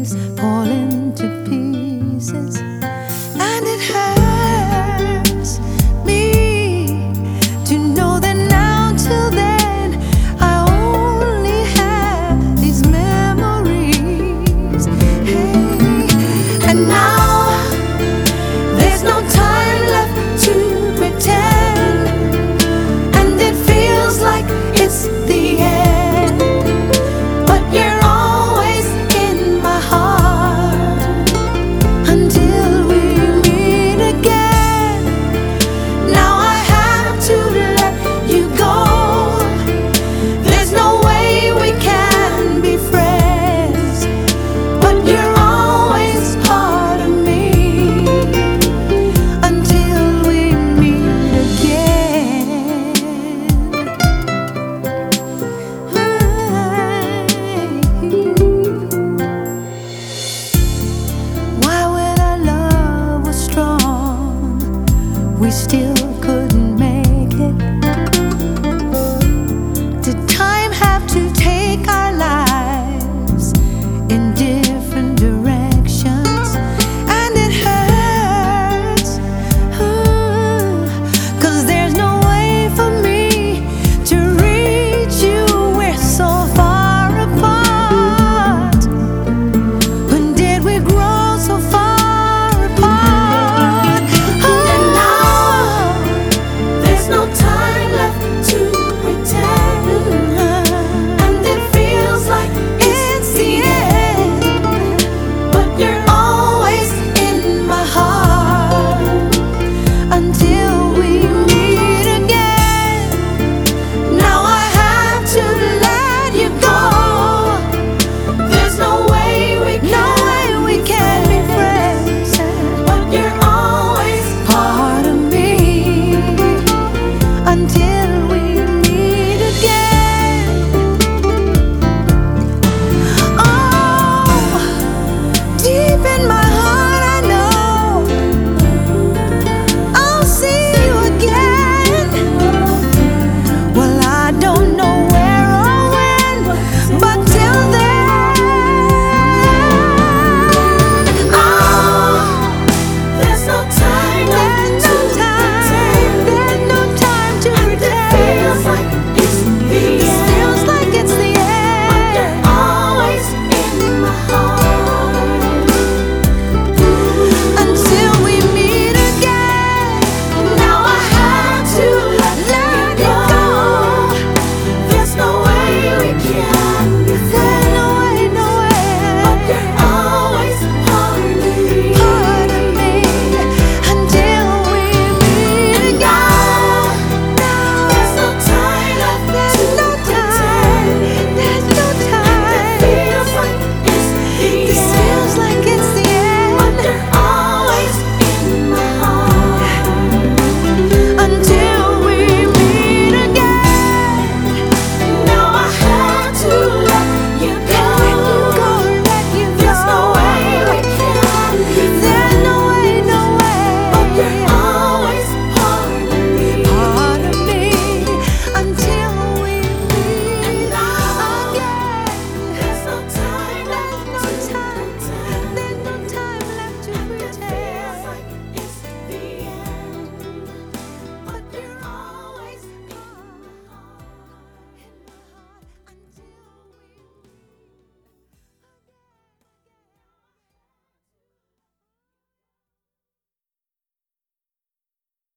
leaves falling to pieces, and it hurts me to know that now till then I only have these memories. Hey, and now there's no time left to pretend, and it feels like it's the end, but you're always in my heart until we meet again. Now I have to let you go. There's no way we can be friends, but you're always part of me until we meet again. Why, when our love was strong, we still